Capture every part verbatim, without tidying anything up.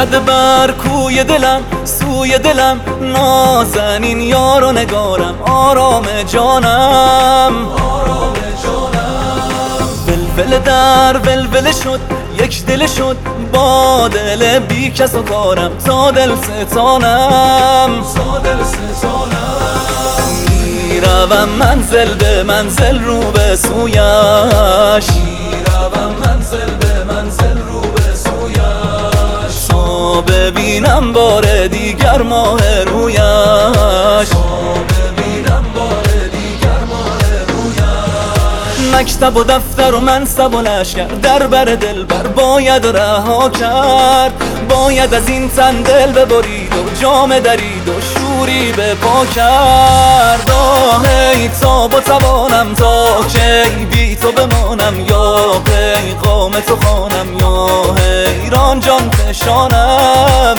زده بر کوی دلم، سوی دلم نازنین یار و نگارم، آرام جانم آرام جانم. ولول در ولول شد، یک دل شد با دل بی کس و کارم، تا دل ستانم تا دل ستانم. میروم منزل به منزل رو به سویش، میروم منزل به منزل رو به سویش، تا ببینم بار دیگر ماه رویش، تا ببینم بار دیگر ماه رویش. مکتب و دفتر و منصب و لشکر در بر دلبر باید رها کرد، باید از این تن دل ببرید و جام درید و شوری به پا کرد. آهی تاب و توانم تا کی بی تو بمانم، یا پیغام تو خوانم یا حیران جان فشانم.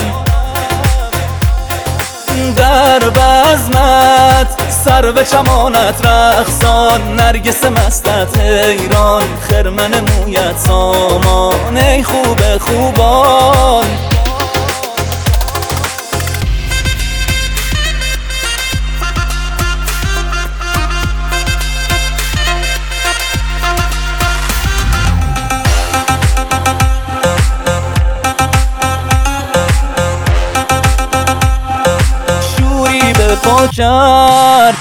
در بزمت سر به چمانت رقصان، نرگس مستت حیران خرمن مویت سامان، ای خوب خوبان. پا کرد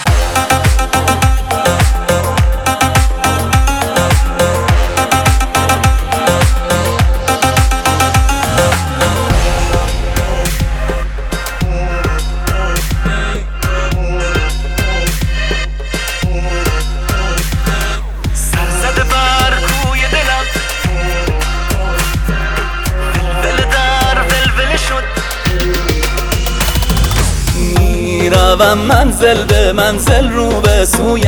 سرزده بر کوی دلم، ولول در ولول شد. میروم منزل به منزل رو به سویش،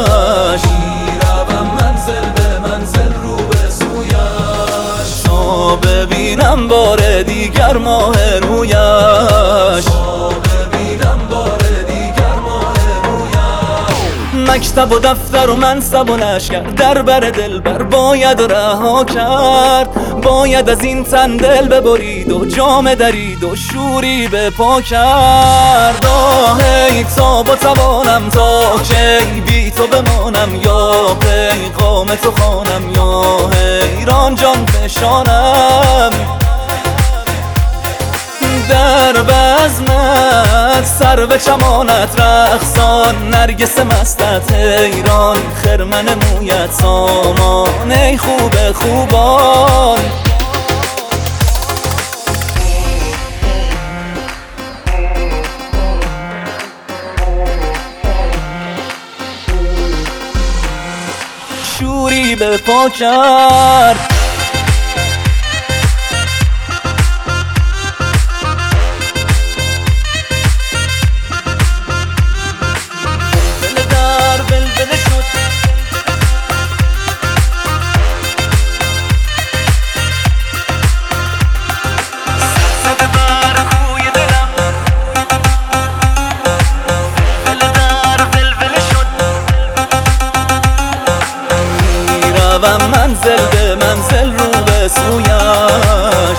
میروم منزل به منزل رو به سویش، تا ببینم بار دیگر ماه رویش، تا ببینم بار دیگر ماه رویش. مکتب و دفتر و منصب و لشکر در بر دلبر باید رها کرد، باید از این تن دل ببرید و جام درید و شوری به پا کرد. آهی تاب و توانم تا کی بی تو بمانم، یا پیغام تو خوانم یا حیران جان فشانم. در بزمت سر به چمانت رقصان، نرگس مستت حیران خرمن مویت سامان، ای خوب خوبان. شوری به پا کرد و منزل به منزل رو به سویش.